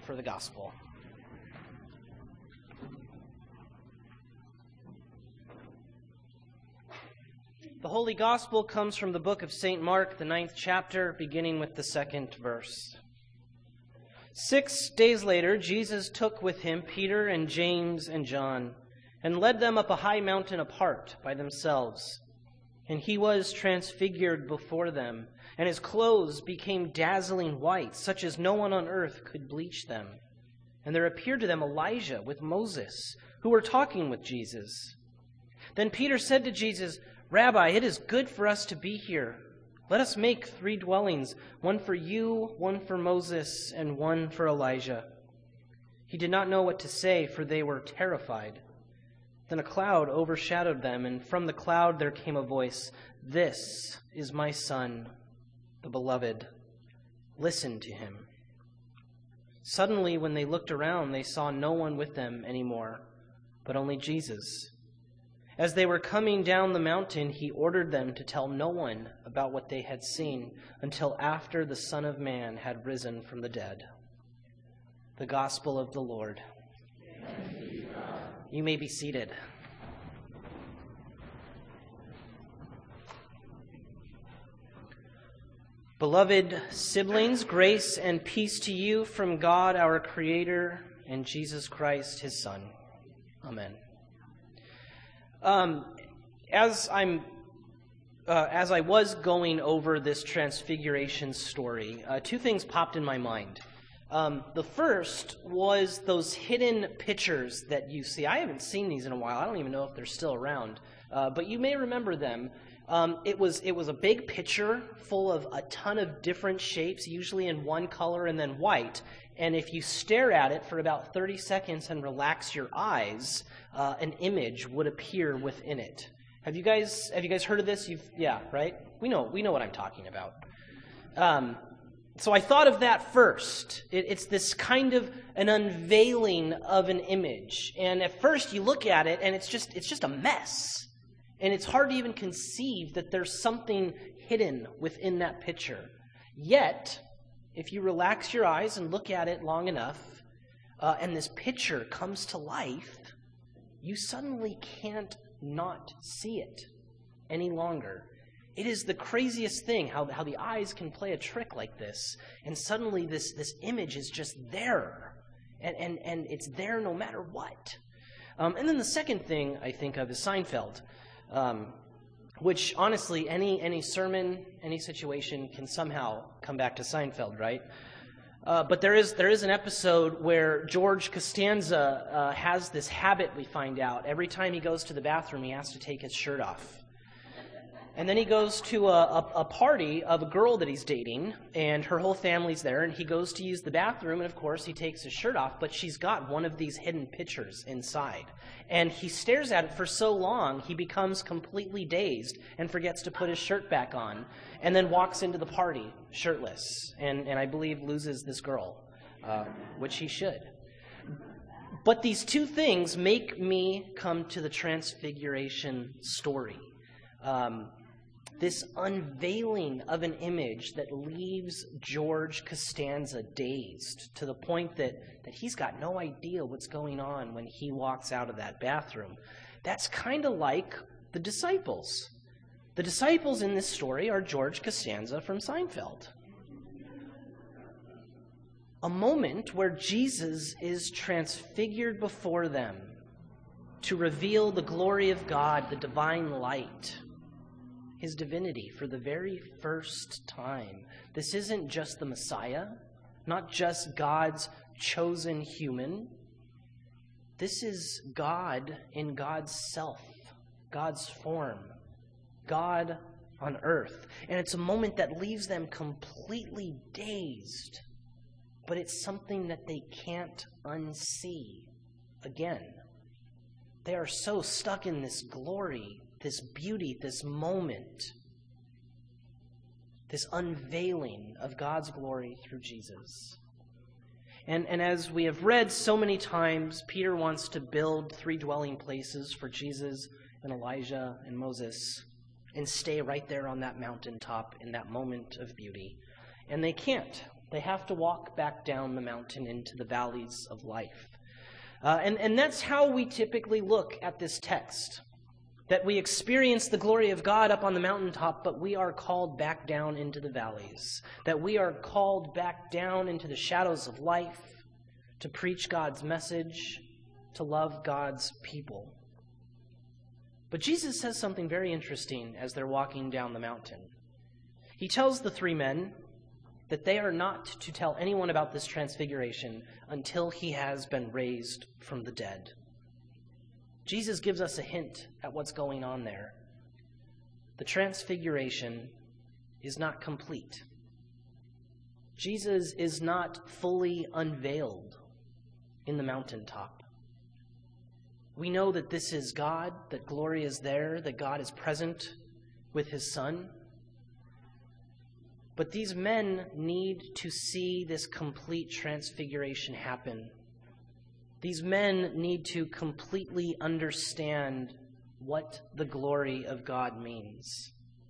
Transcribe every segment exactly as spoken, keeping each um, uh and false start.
for the gospel. The Holy Gospel comes from the book of Saint Mark, the ninth chapter, beginning with the second verse. Six days later, Jesus took with him Peter and James and John, and led them up a high mountain apart by themselves. And he was transfigured before them, and his clothes became dazzling white, such as no one on earth could bleach them. And there appeared to them Elijah with Moses, who were talking with Jesus. Then Peter said to Jesus, "Rabbi, it is good for us to be here. Let us make three dwellings, one for you, one for Moses, and one for Elijah." He did not know what to say, for they were terrified. Then a cloud overshadowed them, and from the cloud there came a voice, "This is my Son, the Beloved. Listen to him." Suddenly, when they looked around, they saw no one with them anymore, but only Jesus. As they were coming down the mountain, he ordered them to tell no one about what they had seen until after the Son of Man had risen from the dead. The Gospel of the Lord. You may be seated. Beloved siblings, grace and peace to you from God our Creator and Jesus Christ, his Son. Amen. Um, as I'm, uh, as I was going over this transfiguration story, uh, two things popped in my mind. Um, the first was those hidden pictures that you see. I haven't seen these in a while. I don't even know if they're still around, uh, but you may remember them. Um, it was it was a big picture full of a ton of different shapes, usually in one color and then white. And if you stare at it for about thirty seconds and relax your eyes, uh, an image would appear within it. Have you guys have you guys heard of this? You've yeah, right? We know we know what I'm talking about. Um, so I thought of that first. It, it's this kind of an unveiling of an image, and at first you look at it and it's just it's just a mess. And it's hard to even conceive that there's something hidden within that picture. Yet, if you relax your eyes and look at it long enough, uh, and this picture comes to life, you suddenly can't not see it any longer. It is the craziest thing how, how the eyes can play a trick like this, and suddenly this, this image is just there, and, and, and it's there no matter what. Um, and then the second thing I think of is Seinfeld. Um, which, honestly, any any sermon, any situation can somehow come back to Seinfeld, right? Uh, but there is there is an episode where George Costanza uh, has this habit, we find out. Every time he goes to the bathroom, he has to take his shirt off. And then he goes to a, a, a party of a girl that he's dating, and her whole family's there, and he goes to use the bathroom, and of course he takes his shirt off, but she's got one of these hidden pictures inside. And he stares at it for so long, he becomes completely dazed and forgets to put his shirt back on, and then walks into the party shirtless, and, and I believe loses this girl, uh, which he should. But these two things make me come to the Transfiguration story. Um, this unveiling of an image that leaves George Costanza dazed to the point that, that he's got no idea what's going on when he walks out of that bathroom. That's kind of like the disciples. The disciples in this story are George Costanza from Seinfeld. A moment where Jesus is transfigured before them to reveal the glory of God, the divine light, his divinity for the very first time. This isn't just the Messiah, not just God's chosen human. This is God in God's self, God's form, God on earth. And it's a moment that leaves them completely dazed, but it's something that they can't unsee again. They are so stuck in this glory, this beauty, this moment, this unveiling of God's glory through Jesus. And, and as we have read so many times, Peter wants to build three dwelling places for Jesus and Elijah and Moses and stay right there on that mountaintop in that moment of beauty. And they can't. They have to walk back down the mountain into the valleys of life. Uh, and, and that's how we typically look at this text. That we experience the glory of God up on the mountaintop, but we are called back down into the valleys. That we are called back down into the shadows of life to preach God's message, to love God's people. But Jesus says something very interesting as they're walking down the mountain. He tells the three men that they are not to tell anyone about this transfiguration until he has been raised from the dead. Jesus gives us a hint at what's going on there. The transfiguration is not complete. Jesus is not fully unveiled in the mountaintop. We know that this is God, that glory is there, that God is present with his Son. But these men need to see this complete transfiguration happen. These men need to completely understand what the glory of God means.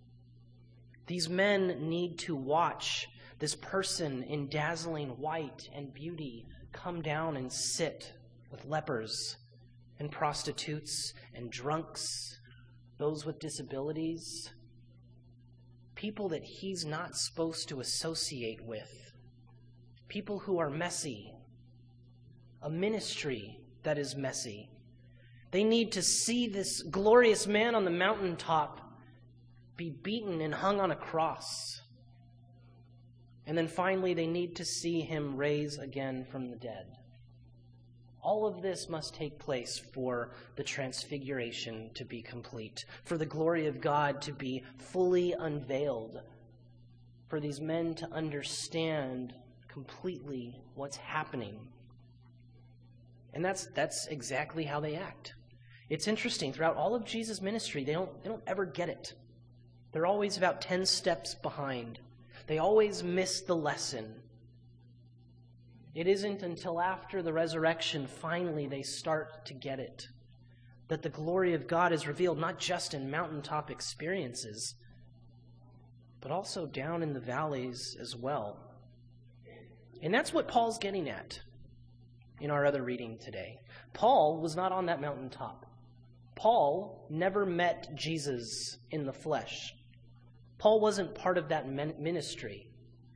These men need to watch this person in dazzling white and beauty come down and sit with lepers and prostitutes and drunks, those with disabilities, people that he's not supposed to associate with, people who are messy, a ministry that is messy. They need to see this glorious man on the mountaintop be beaten and hung on a cross. And then finally, they need to see him rise again from the dead. All of this must take place for the transfiguration to be complete, for the glory of God to be fully unveiled, for these men to understand completely what's happening. And that's that's exactly how they act. It's interesting, throughout all of Jesus' ministry, they don't they don't ever get it. They're always about ten steps behind. They always miss the lesson. It isn't until after the resurrection, finally, they start to get it. That the glory of God is revealed not just in mountaintop experiences, but also down in the valleys as well. And that's what Paul's getting at in our other reading today. Paul was not on that mountaintop. Paul never met Jesus in the flesh. Paul wasn't part of that ministry.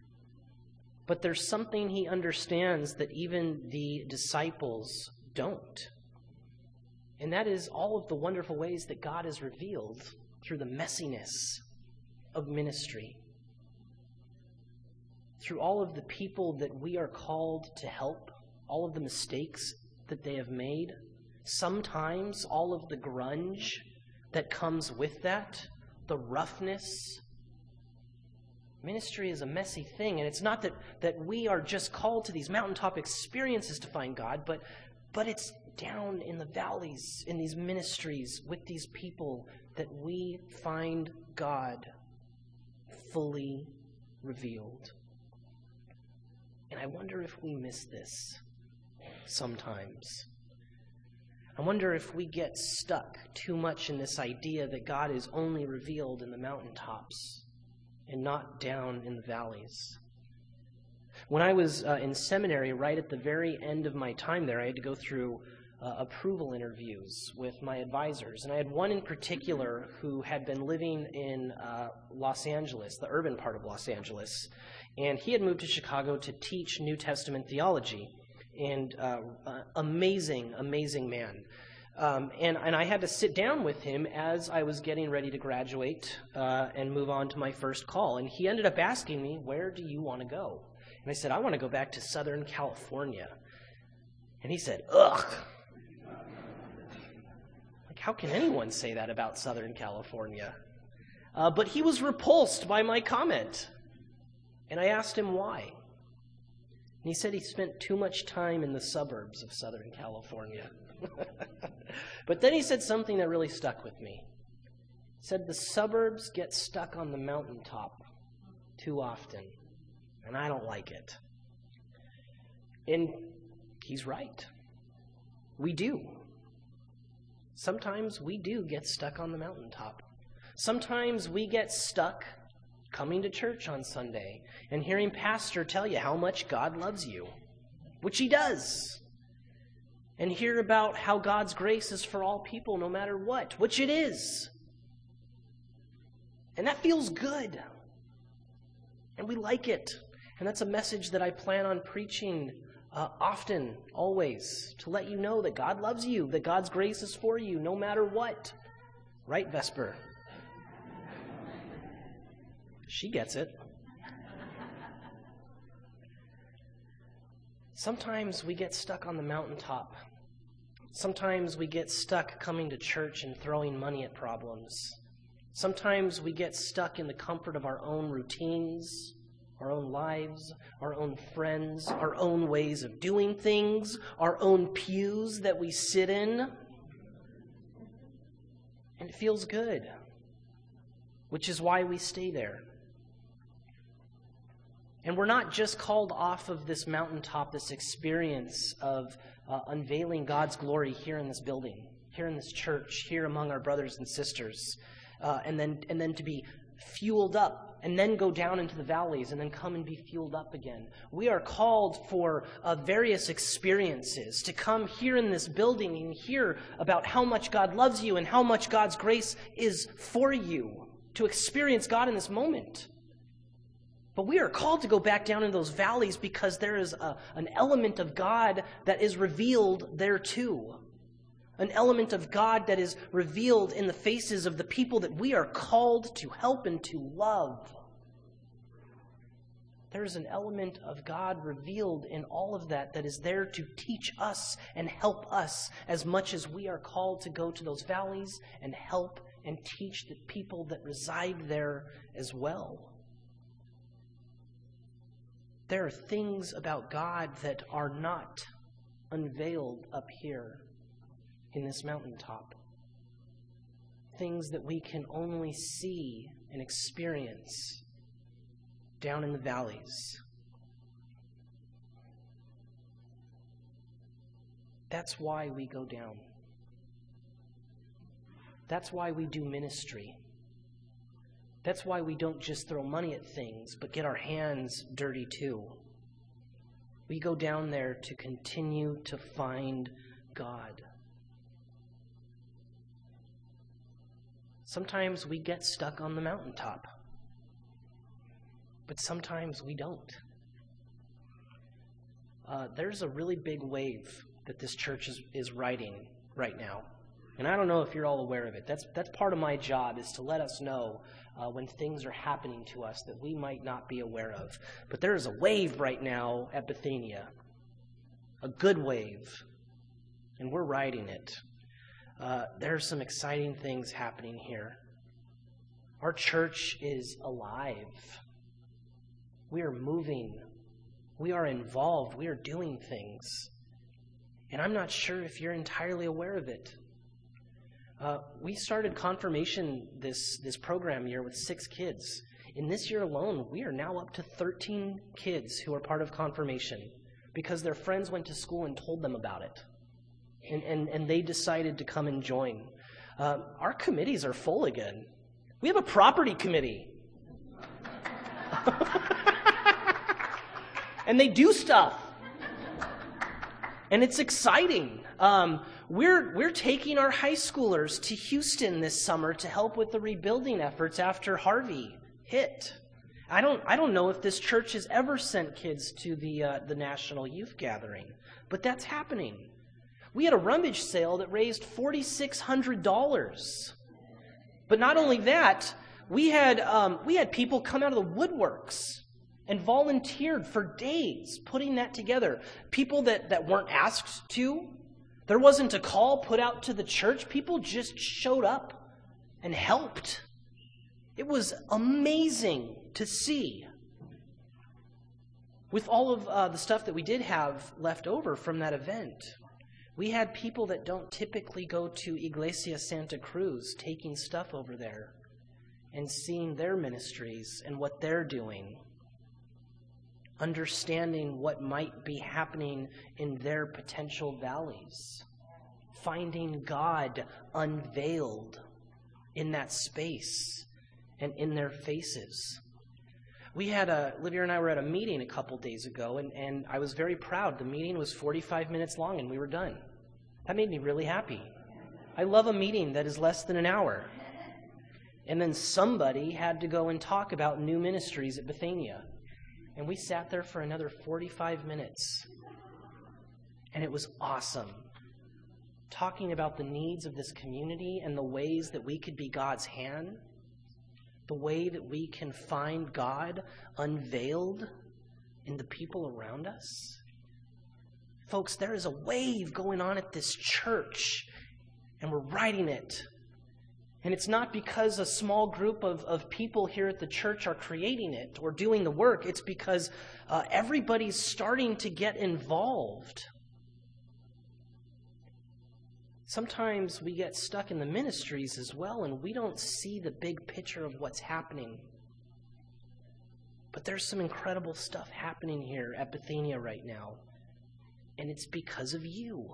But there's something he understands that even the disciples don't. And that is all of the wonderful ways that God is revealed through the messiness of ministry. Through all of the people that we are called to help, all of the mistakes that they have made, sometimes all of the grunge that comes with that, the roughness. Ministry is a messy thing, and it's not that, that we are just called to these mountaintop experiences to find God, but, but it's down in the valleys, in these ministries, with these people, that we find God fully revealed. And I wonder if we miss this sometimes. I wonder if we get stuck too much in this idea that God is only revealed in the mountaintops and not down in the valleys. When I was uh, in seminary, right at the very end of my time there, I had to go through uh, approval interviews with my advisors. And I had one in particular who had been living in uh, Los Angeles, the urban part of Los Angeles. And he had moved to Chicago to teach New Testament theology. And uh, uh, amazing, amazing man. Um, and, and I had to sit down with him as I was getting ready to graduate uh, and move on to my first call. And he ended up asking me, where do you want to go? And I said, I want to go back to Southern California. And he said, ugh. Like, how can anyone say that about Southern California? Uh, but he was repulsed by my comment. And I asked him why. And he said he spent too much time in the suburbs of Southern California. But then he said something that really stuck with me. He said, the suburbs get stuck on the mountaintop too often, and I don't like it. And he's right. We do. Sometimes we do get stuck on the mountaintop. Sometimes we get stuck coming to church on Sunday and hearing pastor tell you how much God loves you, which he does, and hear about how God's grace is for all people no matter what, which it is. And that feels good. And we like it. And that's a message that I plan on preaching uh, often, always, to let you know that God loves you, that God's grace is for you no matter what. Right, Vesper? She gets it. Sometimes we get stuck on the mountaintop. Sometimes we get stuck coming to church and throwing money at problems. Sometimes we get stuck in the comfort of our own routines, our own lives, our own friends, our own ways of doing things, our own pews that we sit in. And it feels good, which is why we stay there. And we're not just called off of this mountaintop, this experience of uh, unveiling God's glory here in this building, here in this church, here among our brothers and sisters, uh, and then and then to be fueled up, and then go down into the valleys, and then come and be fueled up again. We are called for uh, various experiences, to come here in this building and hear about how much God loves you and how much God's grace is for you, to experience God in this moment. But we are called to go back down in those valleys because there is a, an element of God that is revealed there too. An element of God that is revealed in the faces of the people that we are called to help and to love. There is an element of God revealed in all of that that is there to teach us and help us as much as we are called to go to those valleys and help and teach the people that reside there as well. There are things about God that are not unveiled up here in this mountaintop. Things that we can only see and experience down in the valleys. That's why we go down. That's why we do ministry. That's why we don't just throw money at things, but get our hands dirty too. We go down there to continue to find God. Sometimes we get stuck on the mountaintop, but sometimes we don't. Uh, there's a really big wave that this church is, is riding right now. And I don't know if you're all aware of it. That's that's part of my job, is to let us know uh, when things are happening to us that we might not be aware of. But there is a wave right now at Bethania, a good wave, and we're riding it. Uh, there are some exciting things happening here. Our church is alive. We are moving. We are involved. We are doing things. And I'm not sure if you're entirely aware of it. Uh, we started confirmation this, this program year with six kids. In this year alone, we are now up to thirteen kids who are part of confirmation because their friends went to school and told them about it. And, and, and they decided to come and join. Uh, our committees are full again. We have a property committee. And they do stuff. And it's exciting. Um, we're we're taking our high schoolers to Houston this summer to help with the rebuilding efforts after Harvey hit. I don't I don't know if this church has ever sent kids to the uh, the National Youth Gathering, but that's happening. We had a rummage sale that raised four thousand six hundred dollars. But not only that, we had um, we had people come out of the woodworks and volunteered for days putting that together. People that, that weren't asked to. There wasn't a call put out to the church. People just showed up and helped. It was amazing to see. With all of uh, the stuff that we did have left over from that event, we had people that don't typically go to Iglesia Santa Cruz taking stuff over there and seeing their ministries and what they're doing, understanding what might be happening in their potential valleys, finding God unveiled in that space and in their faces. We had a, Livia and I were at a meeting a couple days ago, and, and I was very proud. The meeting was forty-five minutes long, and we were done. That made me really happy. I love a meeting that is less than an hour. And then somebody had to go and talk about new ministries at Bethania. And we sat there for another forty-five minutes. And it was awesome. Talking about the needs of this community and the ways that we could be God's hand. The way that we can find God unveiled in the people around us. Folks, there is a wave going on at this church, and we're riding it. And it's not because a small group of, of people here at the church are creating it or doing the work. It's because uh, everybody's starting to get involved. Sometimes we get stuck in the ministries as well, and we don't see the big picture of what's happening. But there's some incredible stuff happening here at Bethania right now, and it's because of you.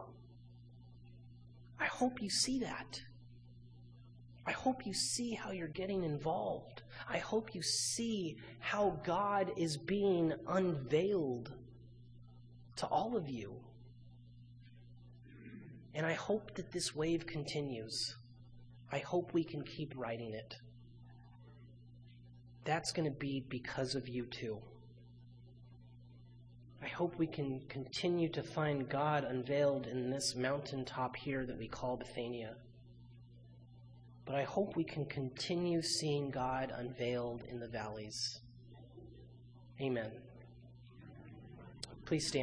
I hope you see that. I hope you see how you're getting involved. I hope you see how God is being unveiled to all of you. And I hope that this wave continues. I hope we can keep riding it. That's going to be because of you too. I hope we can continue to find God unveiled in this mountaintop here that we call Bethania. But I hope we can continue seeing God unveiled in the valleys. Amen. Please stand.